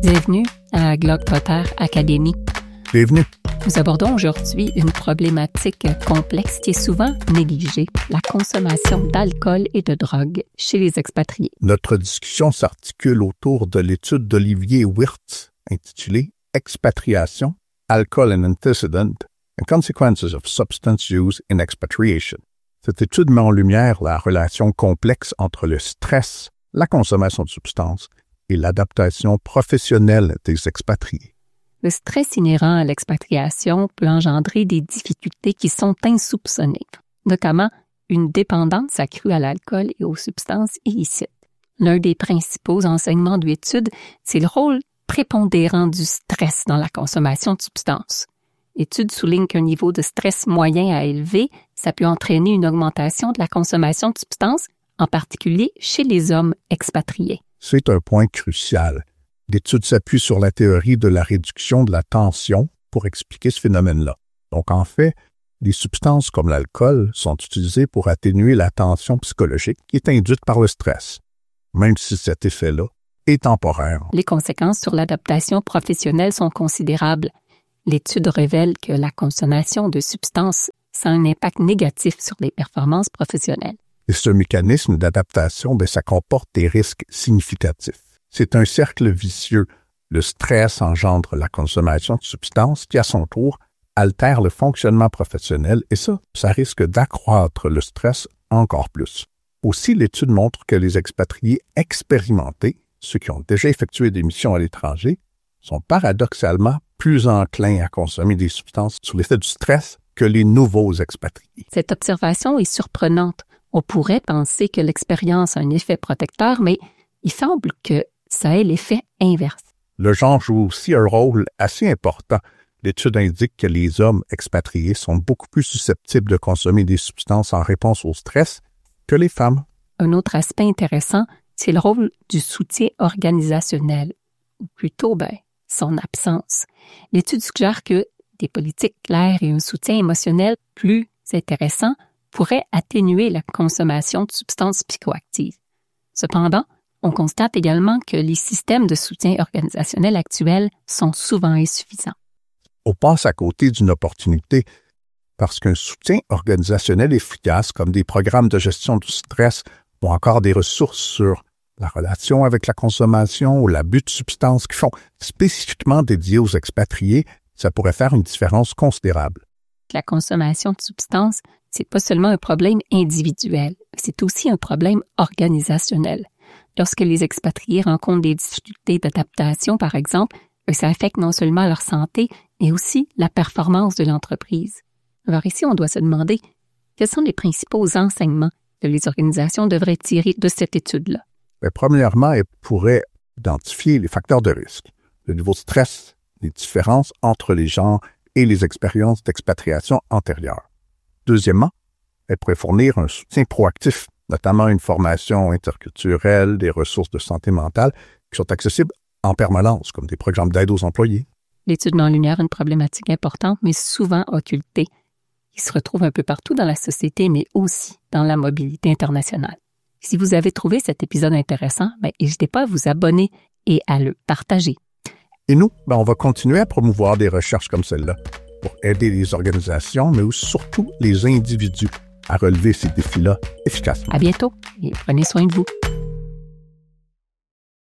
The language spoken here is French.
Bienvenue à Globetrotter Academy. Bienvenue. Nous abordons aujourd'hui une problématique complexe qui est souvent négligée, la consommation d'alcool et de drogue chez les expatriés. Notre discussion s'articule autour de l'étude d'Olivier Wirtz intitulée « Expatriation, Alcohol and Antecedent and Consequences of Substance Use in Expatriation ». Cette étude met en lumière la relation complexe entre le stress, la consommation de substances et l'adaptation professionnelle des expatriés. Le stress inhérent à l'expatriation peut engendrer des difficultés qui sont insoupçonnées, notamment une dépendance accrue à l'alcool et aux substances illicites. L'un des principaux enseignements de l'étude, c'est le rôle prépondérant du stress dans la consommation de substances. L'étude souligne qu'un niveau de stress moyen à élevé, ça peut entraîner une augmentation de la consommation de substances, en particulier chez les hommes expatriés. C'est un point crucial. L'étude s'appuie sur la théorie de la réduction de la tension pour expliquer ce phénomène-là. Donc, en fait, les substances comme l'alcool sont utilisées pour atténuer la tension psychologique qui est induite par le stress, même si cet effet-là est temporaire. Les conséquences sur l'adaptation professionnelle sont considérables. L'étude révèle que la consommation de substances a un impact négatif sur les performances professionnelles. Et ce mécanisme d'adaptation, ça comporte des risques significatifs. C'est un cercle vicieux. Le stress engendre la consommation de substances qui, à son tour, altère le fonctionnement professionnel et ça risque d'accroître le stress encore plus. Aussi, l'étude montre que les expatriés expérimentés, ceux qui ont déjà effectué des missions à l'étranger, sont paradoxalement plus enclins à consommer des substances sous l'effet du stress que les nouveaux expatriés. Cette observation est surprenante. On pourrait penser que l'expérience a un effet protecteur, mais il semble que ça ait l'effet inverse. Le genre joue aussi un rôle assez important. L'étude indique que les hommes expatriés sont beaucoup plus susceptibles de consommer des substances en réponse au stress que les femmes. Un autre aspect intéressant, c'est le rôle du soutien organisationnel, ou plutôt, son absence. L'étude suggère que des politiques claires et un soutien émotionnel plus intéressant pourraient atténuer la consommation de substances psychoactives. Cependant, on constate également que les systèmes de soutien organisationnel actuels sont souvent insuffisants. On passe à côté d'une opportunité parce qu'un soutien organisationnel efficace, comme des programmes de gestion du stress ou encore des ressources sur la relation avec la consommation ou l'abus de substances qui sont spécifiquement dédiées aux expatriés, ça pourrait faire une différence considérable. La consommation de substances, c'est pas seulement un problème individuel, c'est aussi un problème organisationnel. Lorsque les expatriés rencontrent des difficultés d'adaptation, par exemple, ça affecte non seulement leur santé, mais aussi la performance de l'entreprise. Alors ici, on doit se demander quels sont les principaux enseignements que les organisations devraient tirer de cette étude-là. Premièrement, elles pourraient identifier les facteurs de risque, le niveau de stress, les différences entre les genres et les expériences d'expatriation antérieures. Deuxièmement, elles pourraient fournir un soutien proactif, notamment une formation interculturelle, des ressources de santé mentale qui sont accessibles en permanence, comme des programmes d'aide aux employés. L'étude met en lumière une problématique importante, mais souvent occultée, qui se retrouve un peu partout dans la société, mais aussi dans la mobilité internationale. Si vous avez trouvé cet épisode intéressant, n'hésitez pas à vous abonner et à le partager. Et nous, on va continuer à promouvoir des recherches comme celle-là pour aider les organisations, mais aussi surtout les individus à relever ces défis-là efficacement. À bientôt et prenez soin de vous.